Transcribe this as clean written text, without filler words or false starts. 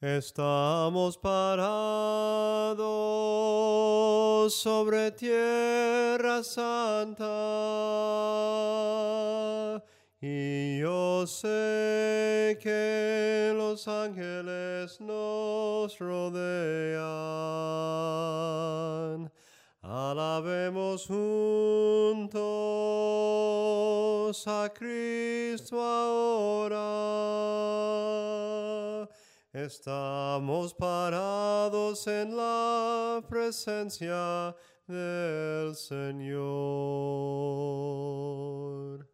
Estamos parados sobre tierra santa y yo sé que los ángeles nos rodean. Alabemos juntos a Cristo ahora. Estamos parados en la presencia del Señor.